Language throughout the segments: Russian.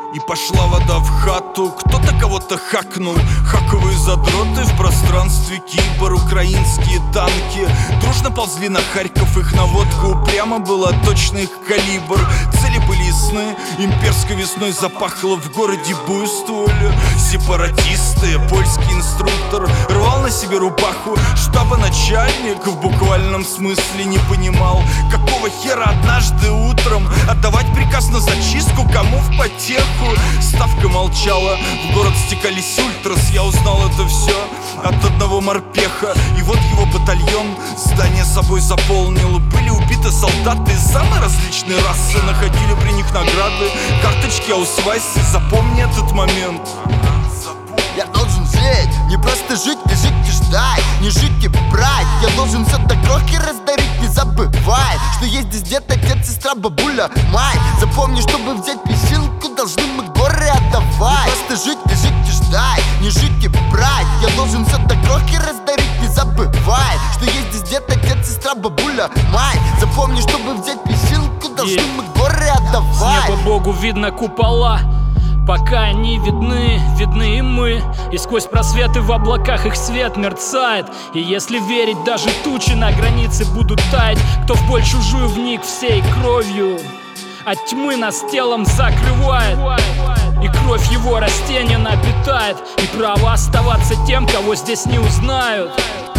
И пошла вода в хату, кто-то кого-то хакнул. Хаковые задроты в пространстве кибер. Украинские танки дружно ползли на Харьков. Их наводка упрямо была точно их калибр. Цели были ясны, имперской весной запахло в городе буйствовали сепаратисты. Польский инструктор рвал на себе рубаху. Штаба-начальник в буквальном смысле не понимал, какого хера однажды утром отдавать приказ на зачистку, кому в потеху. Ставка молчала, в город стекались ультрас. Я узнал это все от одного морпеха. И вот его батальон здание собой заполнил. Были убиты солдаты из самой различной расы. Находили при них награды, карточки, аусвайсы. Запомни этот момент. Я должен жить, не просто жить, не жить и ждать, не жить и брать. Я должен все до крохи раздарить, не забывай, что есть здесь дед, отец, сестра, бабуля, мать. Запомни, чтобы взять песчинку, должны мы горы отдавать. Не просто жить, не жить и ждать, не жить и брать. Я должен все до крохи раздарить, не забывай, что есть здесь дед, отец, сестра, бабуля, мать. Запомни, чтобы взять песчинку, должны мы горы отдавать. С неба Богу видно купола, пока они видны, видны и мы. И сквозь просветы в облаках их свет мерцает. И если верить, даже тучи на границе будут таять. Кто в боль чужую вник всей кровью, от тьмы нас телом закрывает. И кровь его растения напитает. И право оставаться тем, кого здесь не узнают.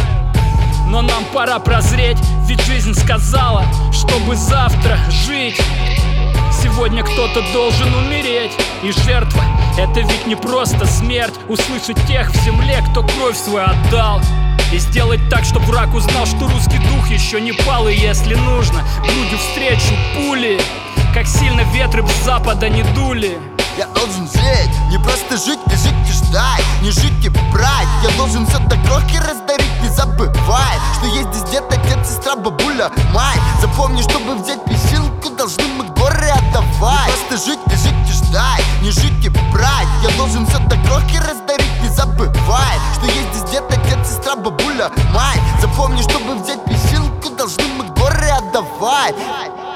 Но нам пора прозреть, ведь жизнь сказала, чтобы завтра жить, сегодня кто-то должен умереть. И жертва — это ведь не просто смерть. Услышать тех в земле, кто кровь свою отдал. И сделать так, чтобы враг узнал, что русский дух еще не пал. И если нужно, грудью встречу пули, как сильно ветры с запада не дули. Я должен жить, не просто жить, не жить и ждать, не жить и брать. Я должен все до крохи раздарить, не забывай, что есть здесь дед, отец, сестра, бабуля, мать. Запомни, чтобы взять песчинку, должны мы горы отдавать. Не просто жить, не жить и ждать, не жить и брать. Я должен все до крохи раздарить, не забывай, что есть здесь дед, отец, сестра, бабуля, мать. Запомни, чтобы взять песчинку, должны мы горы отдавать.